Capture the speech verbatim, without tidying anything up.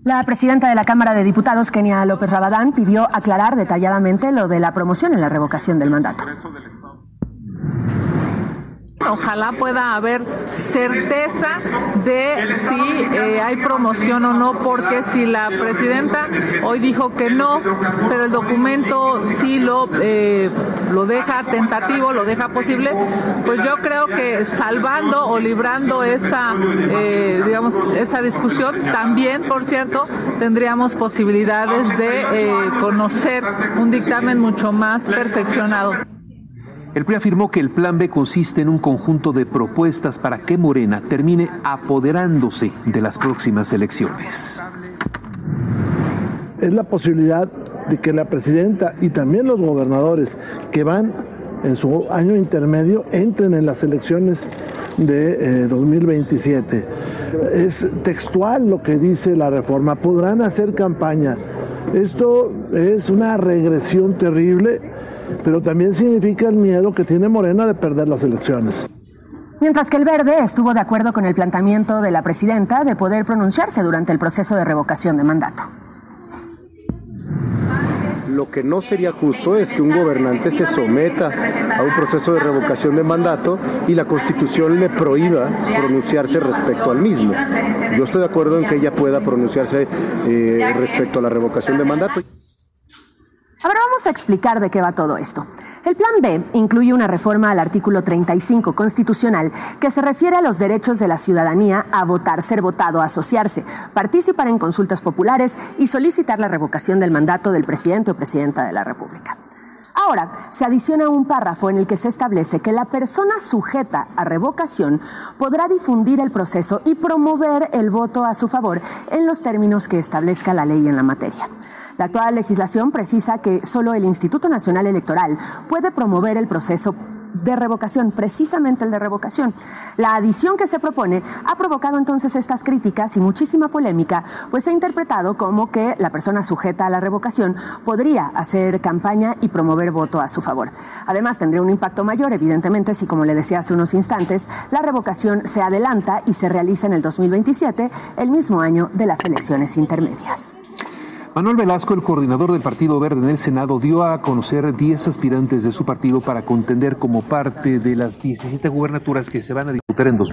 La presidenta de la Cámara de Diputados, Kenia López Rabadán, pidió aclarar detalladamente lo de la promoción en la revocación del mandato. Ojalá pueda haber certeza de si eh, hay promoción o no, porque si la presidenta hoy dijo que no, pero el documento sí lo, eh, lo deja tentativo, lo deja posible, pues yo creo que salvando o librando esa, eh, digamos, esa discusión, también, por cierto, tendríamos posibilidades de eh, conocer un dictamen mucho más perfeccionado. El P R I afirmó que el Plan B consiste en un conjunto de propuestas para que Morena termine apoderándose de las próximas elecciones. Es la posibilidad de que la presidenta y también los gobernadores que van en su año intermedio entren en las elecciones de eh, dos mil veintisiete. Es textual lo que dice la reforma. Podrán hacer campaña. Esto es una regresión terrible, pero también significa el miedo que tiene Morena de perder las elecciones. Mientras que el Verde estuvo de acuerdo con el planteamiento de la presidenta de poder pronunciarse durante el proceso de revocación de mandato. Lo que no sería justo es que un gobernante se someta a un proceso de revocación de mandato y la Constitución le prohíba pronunciarse respecto al mismo. Yo estoy de acuerdo en que ella pueda pronunciarse eh, respecto a la revocación de mandato. Ahora vamos a explicar de qué va todo esto. El Plan B incluye una reforma al artículo treinta y cinco constitucional que se refiere a los derechos de la ciudadanía a votar, ser votado, asociarse, participar en consultas populares y solicitar la revocación del mandato del presidente o presidenta de la República. Ahora, se adiciona un párrafo en el que se establece que la persona sujeta a revocación podrá difundir el proceso y promover el voto a su favor en los términos que establezca la ley en la materia. La actual legislación precisa que solo el Instituto Nacional Electoral puede promover el proceso de revocación, precisamente el de revocación. La adición que se propone ha provocado entonces estas críticas y muchísima polémica, pues se ha interpretado como que la persona sujeta a la revocación podría hacer campaña y promover voto a su favor. Además, tendría un impacto mayor, evidentemente, si, como le decía hace unos instantes, la revocación se adelanta y se realiza en el dos mil veintisiete, el mismo año de las elecciones intermedias. Manuel Velasco, el coordinador del Partido Verde en el Senado, dio a conocer diez aspirantes de su partido para contender como parte de las diecisiete gubernaturas que se van a disputar en dos mil veinte.